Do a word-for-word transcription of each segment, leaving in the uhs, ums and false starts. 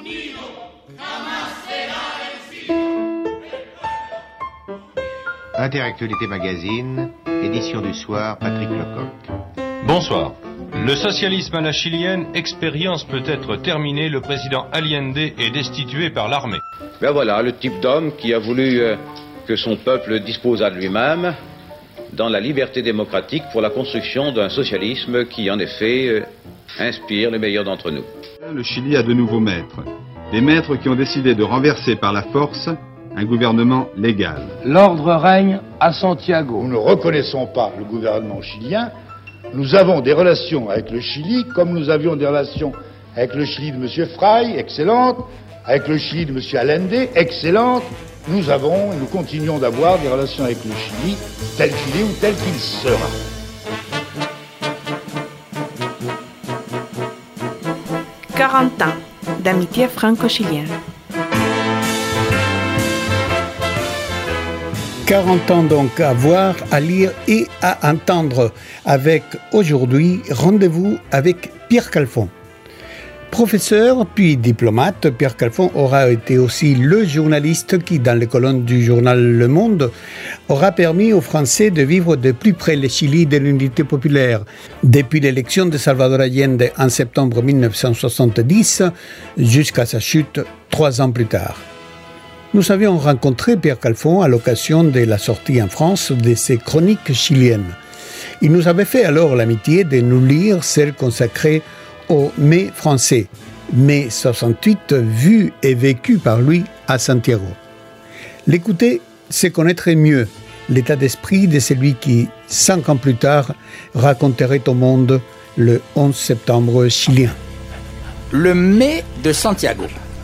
Interactualité Magazine, édition du soir, Patrick Lecoq. Bonsoir. Le socialisme à la chilienne, expérience peut-être terminée, le président Allende est destitué par l'armée. Ben voilà, le type d'homme qui a voulu euh, que son peuple disposât de lui-même dans la liberté démocratique pour la construction d'un socialisme qui, en effet, euh, inspire les meilleurs d'entre nous. Le Chili a de nouveaux maîtres. Des maîtres qui ont décidé de renverser par la force un gouvernement légal. L'ordre règne à Santiago. Nous ne reconnaissons pas le gouvernement chilien. Nous avons des relations avec le Chili, comme nous avions des relations avec le Chili de M. Frei, excellente, avec le Chili de M. Allende, excellente. Nous avons, nous continuons d'avoir des relations avec le Chili, tel qu'il est ou tel qu'il sera. quarante ans d'amitié franco-chilienne. quarante ans donc à voir, à lire et à entendre avec aujourd'hui Rendez-vous avec Pierre Calfon. Professeur puis diplomate, Pierre Calfon aura été aussi le journaliste qui, dans les colonnes du journal Le Monde, aura permis aux Français de vivre de plus près le Chili de l'unité populaire, depuis l'élection de Salvador Allende en septembre dix-neuf cent soixante-dix jusqu'à sa chute trois ans plus tard. Nous avions rencontré Pierre Calfon à l'occasion de la sortie en France de ses chroniques chiliennes. Il nous avait fait alors l'amitié de nous lire celle consacrée au mai français, mai soixante-huit, vu et vécu par lui à Santiago. L'écouter, c'est connaître mieux l'état d'esprit de celui qui, cinq ans plus tard, raconterait au monde le onze septembre chilien. Le mai de Santiago.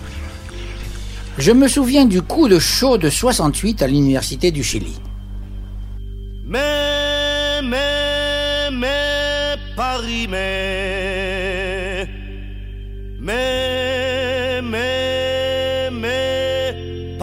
Je me souviens du coup de chaud de soixante-huit à l'université du Chili. Mais, mais, mais, Paris, mais, mais, mais, mais,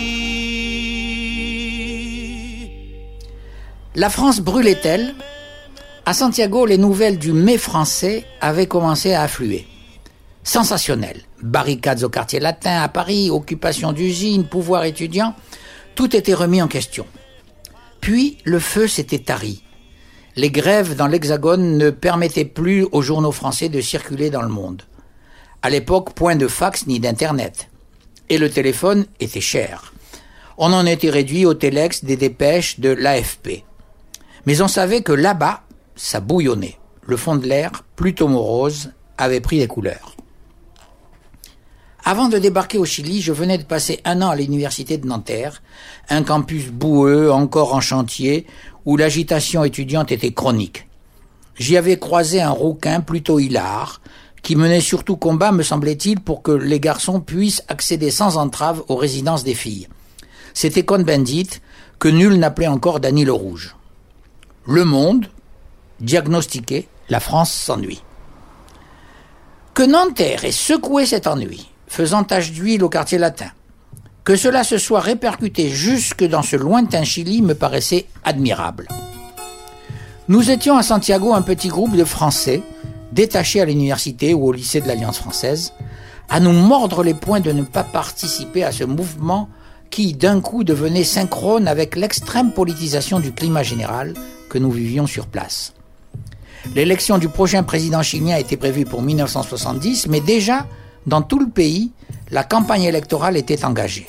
Paris. La France brûlait-elle ? À Santiago, les nouvelles du mai français avaient commencé à affluer. Sensationnel. Barricades au quartier latin à Paris, occupation d'usines, pouvoir étudiant, tout était remis en question. Puis le feu s'était tari. Les grèves dans l'Hexagone ne permettaient plus aux journaux français de circuler dans le monde. À l'époque, point de fax ni d'internet. Et le téléphone était cher. On en était réduit au téléx des dépêches de l'A F P. Mais on savait que là-bas, ça bouillonnait. Le fond de l'air, plutôt morose, avait pris des couleurs. Avant de débarquer au Chili, je venais de passer un an à l'université de Nanterre, un campus boueux, encore en chantier, où l'agitation étudiante était chronique. J'y avais croisé un rouquin plutôt hilar, qui menait surtout combat, me semblait-il, pour que les garçons puissent accéder sans entrave aux résidences des filles. C'était Cohn-Bendit, que nul n'appelait encore Dany le Rouge. Le Monde, diagnostiqué, la France s'ennuie. Que Nanterre ait secoué cet ennui, faisant tache d'huile au quartier latin. Que cela se soit répercuté jusque dans ce lointain Chili me paraissait admirable. Nous étions à Santiago un petit groupe de Français, détachés à l'université ou au lycée de l'Alliance française, à nous mordre les poings de ne pas participer à ce mouvement qui, d'un coup, devenait synchrone avec l'extrême politisation du climat général que nous vivions sur place. L'élection du prochain président chilien était prévue pour dix-neuf cent soixante-dix, mais déjà, dans tout le pays, la campagne électorale était engagée.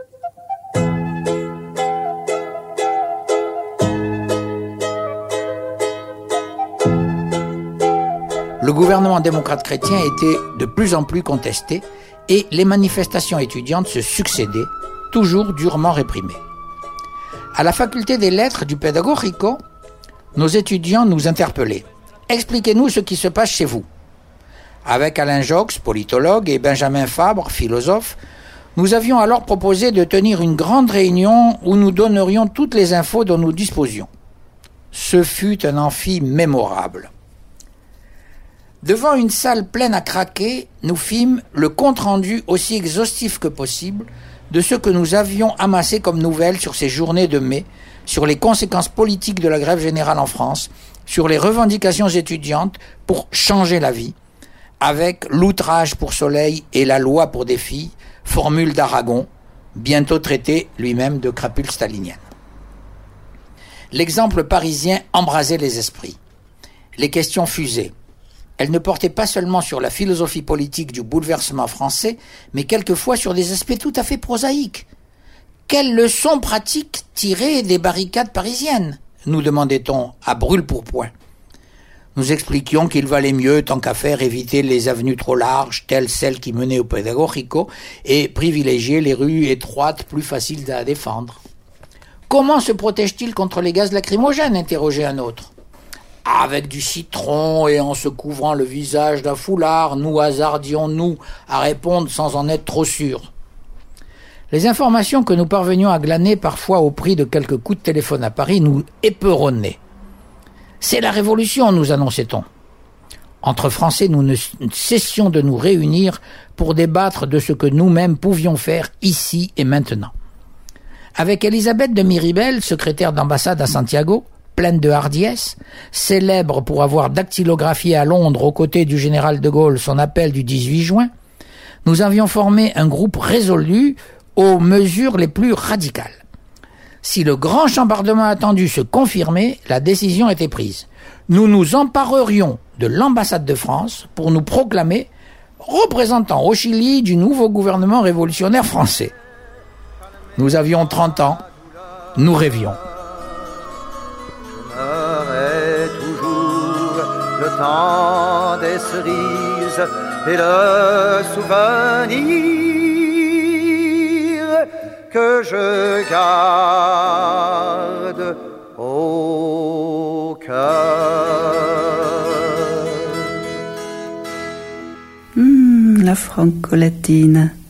Le gouvernement démocrate-chrétien était de plus en plus contesté et les manifestations étudiantes se succédaient, toujours durement réprimées. À la faculté des lettres du Pedagógico, nos étudiants nous interpellaient. « Expliquez-nous ce qui se passe chez vous ». Avec Alain Jox, politologue, et Benjamin Fabre, philosophe, nous avions alors proposé de tenir une grande réunion où nous donnerions toutes les infos dont nous disposions. Ce fut un amphi mémorable. Devant une salle pleine à craquer, nous fîmes le compte-rendu aussi exhaustif que possible de ce que nous avions amassé comme nouvelles sur ces journées de mai, sur les conséquences politiques de la grève générale en France, sur les revendications étudiantes pour changer la vie, avec l'outrage pour Soleil et la loi pour des filles, formule d'Aragon, bientôt traité lui-même de crapule stalinienne. L'exemple parisien embrasait les esprits. Les questions fusaient. Elles ne portaient pas seulement sur la philosophie politique du bouleversement français, mais quelquefois sur des aspects tout à fait prosaïques. Quelles leçons pratiques tirer des barricades parisiennes, nous demandait-on à brûle-pourpoint. Nous expliquions qu'il valait mieux, tant qu'à faire, éviter les avenues trop larges, telles celles qui menaient au Pédagogico, et privilégier les rues étroites, plus faciles à défendre. « Comment se protège-t-il contre les gaz lacrymogènes ?» interrogeait un autre. « Avec du citron et en se couvrant le visage d'un foulard, nous hasardions-nous à répondre sans en être trop sûrs. » Les informations que nous parvenions à glaner, parfois au prix de quelques coups de téléphone à Paris, nous éperonnaient. « C'est la révolution », nous annonçait-on. Entre Français, nous ne cessions de nous réunir pour débattre de ce que nous-mêmes pouvions faire ici et maintenant. Avec Elisabeth de Miribel, secrétaire d'ambassade à Santiago, pleine de hardiesse, célèbre pour avoir dactylographié à Londres aux côtés du général de Gaulle son appel du dix-huit juin, nous avions formé un groupe résolu aux mesures les plus radicales. Si le grand chambardement attendu se confirmait, la décision était prise. Nous nous emparerions de l'ambassade de France pour nous proclamer représentants au Chili du nouveau gouvernement révolutionnaire français. Nous avions trente ans, nous rêvions. Je toujours le temps des cerises et le souvenir que je garde au cœur. Mmh, la franco-latine.